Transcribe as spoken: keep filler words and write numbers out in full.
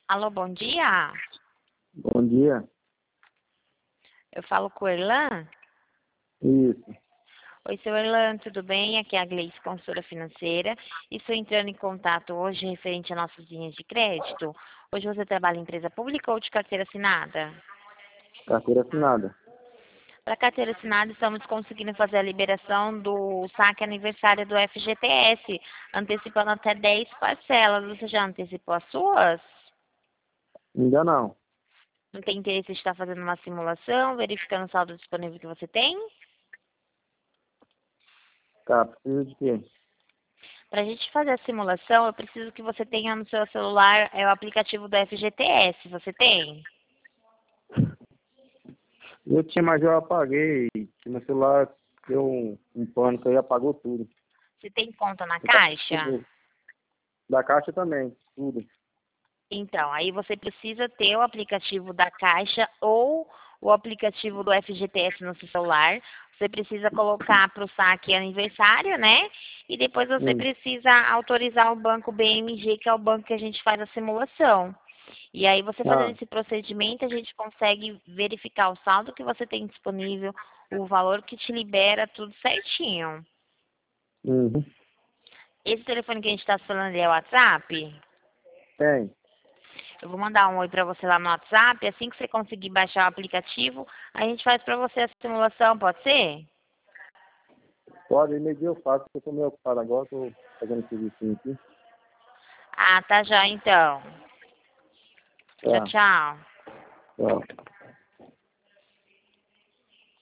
Alô, bom dia. Bom dia. Eu falo com o Erlan? Isso. Oi, seu Erlan, tudo bem? Aqui é a Gleice, consultora financeira. E estou entrando em contato hoje referente a nossas linhas de crédito. Hoje você trabalha em empresa pública ou de carteira assinada? Carteira assinada. Para carteira assinada, estamos conseguindo fazer a liberação do saque aniversário do F G T S, antecipando até dez parcelas. Você já antecipou as suas? Ainda não. Não tem interesse de estar fazendo uma simulação, verificando o saldo disponível que você tem? Tá, precisa de quê? Para a gente fazer a simulação, eu preciso que você tenha no seu celular é, o aplicativo do F G T S. Você tem? Eu tinha, mas eu apaguei. Meu celular deu um, um pânico aí, apagou tudo. Você tem conta na Eu tava- Caixa? Da caixa também, tudo. Então, aí você precisa ter o aplicativo da Caixa ou o aplicativo do F G T S no seu celular. Você precisa colocar para o saque aniversário, né? E depois você Hum. precisa autorizar o banco B M G, que é o banco que a gente faz a simulação. E aí, você fazendo Ah, esse procedimento, a gente consegue verificar o saldo que você tem disponível, o valor que te libera, tudo certinho. uhum. Esse telefone que a gente está falando é o WhatsApp? Tem. Eu vou mandar um oi para você lá no WhatsApp. Assim que você conseguir baixar o aplicativo, a gente faz para você a simulação, pode ser? Pode, meio dia eu faço, porque eu tô meio ocupado agora, tô fazendo serviço aqui. Ah, tá já então. Tchau, Tá, tchau. tchau.